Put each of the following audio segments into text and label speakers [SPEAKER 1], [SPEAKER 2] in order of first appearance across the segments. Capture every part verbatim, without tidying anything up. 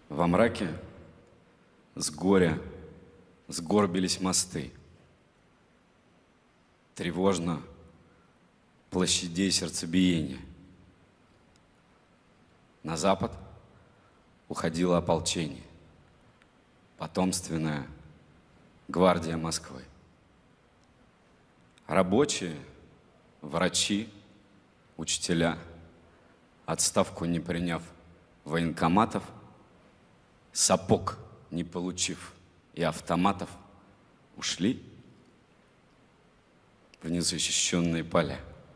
[SPEAKER 1] Во мраке с горя сгорбились мосты. Тревожно площадей сердцебиения. На запад уходило ополчение, потомственная гвардия Москвы. Рабочие, врачи, учителя, отставку не приняв военкоматов, сапог не получив и автоматов, ушли в незащищенные поля.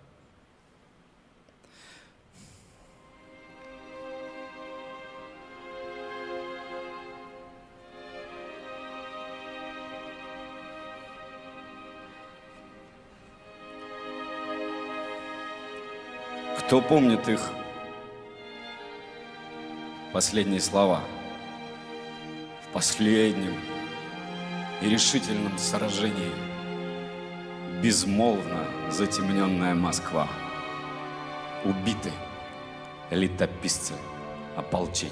[SPEAKER 1] Кто помнит их последние слова? В последнем и решительном сражении безмолвно затемненная Москва. Убиты летописцы ополчения.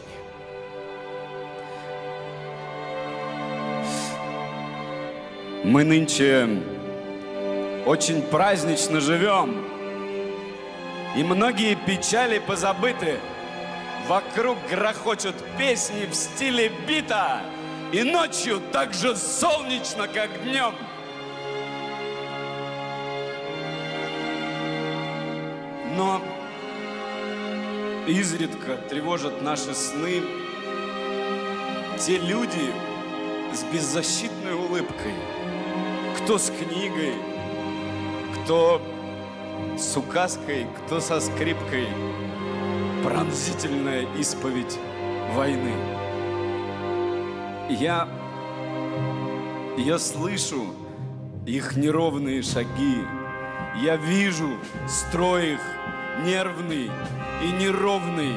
[SPEAKER 1] Мы нынче очень празднично живем, и многие печали позабыты. Вокруг грохочут песни в стиле бита, и ночью так же солнечно, как днем. Но изредка тревожат наши сны те люди с беззащитной улыбкой. Кто с книгой, кто с указкой, кто со скрипкой. Пронзительная исповедь войны. Я, я слышу их неровные шаги. Я вижу строй их нервный и неровный.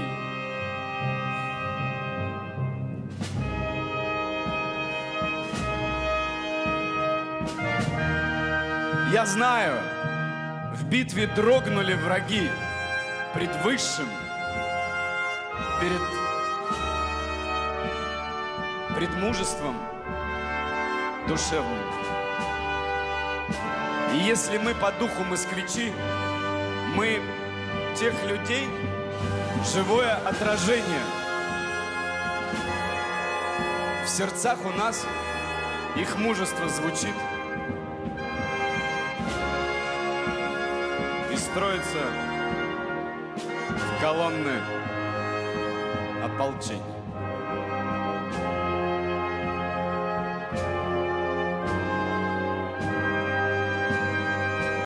[SPEAKER 1] Я знаю, в битве дрогнули враги пред высшим, перед, пред мужеством душевным. И если мы по духу москвичи, мы тех людей живое отражение. В сердцах у нас их мужество звучит и строится в колонны ополчения.